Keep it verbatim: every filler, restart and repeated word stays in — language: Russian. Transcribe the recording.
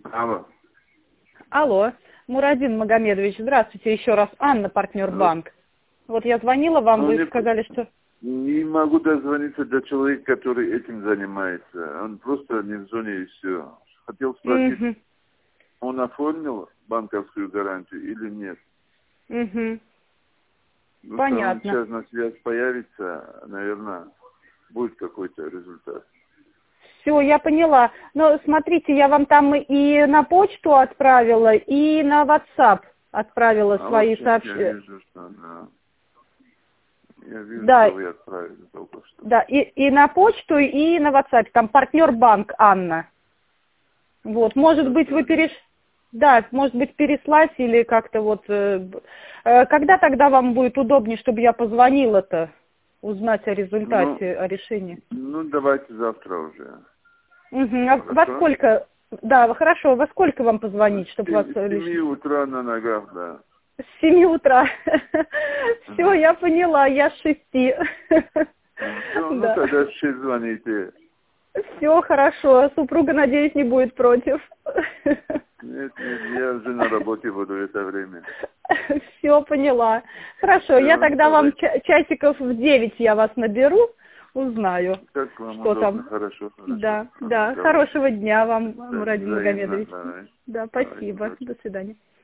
Алло. Алло, Мурадин Магомедович, здравствуйте еще раз. Анна, партнер банк. Вот я звонила вам, Ну, вы не, сказали, что... не могу дозвониться до человека, который этим занимается. Он просто не в зоне и все. Хотел спросить, Угу, он оформил банковскую гарантию или нет? угу. Ну, что он Понятно. сейчас на связь появится, наверное, будет какой-то результат. Все, я поняла. Но смотрите, я вам там и на почту отправила, и на WhatsApp отправила А свои вот я сообщения. вижу, что да. Я вижу, Да, что вы отправили только что. да, и, и на почту, и на WhatsApp. Там партнер банк Анна. Вот, может быть, вы переш... Да, может быть, переслать или как-то вот... э, э, Когда тогда вам будет удобнее, чтобы я позвонила-то, узнать о Ну, результате, о решении? ну, давайте завтра уже. Угу. А во Хорошо? сколько... Да, хорошо, во сколько вам позвонить, С чтобы вас семи э, с семи лично... утра на ногах, да. С семи утра. Все, Ага. я поняла, я с шести. Ну, все, ну Да. тогда в шесть звоните. Все хорошо, супруга, надеюсь, не будет против. Нет, нет, я уже на работе буду в это время. Все, поняла. Хорошо, я Все, тогда вам давайте. ча- часиков в девять я вас наберу, узнаю, Как вам что удобно, там. хорошо, хорошо. Да, Ага, да. давайте. Хорошего дня вам, Да, Мурадин взаимно, Магомедович. давай. Да, Давайте, спасибо. удачи. До свидания.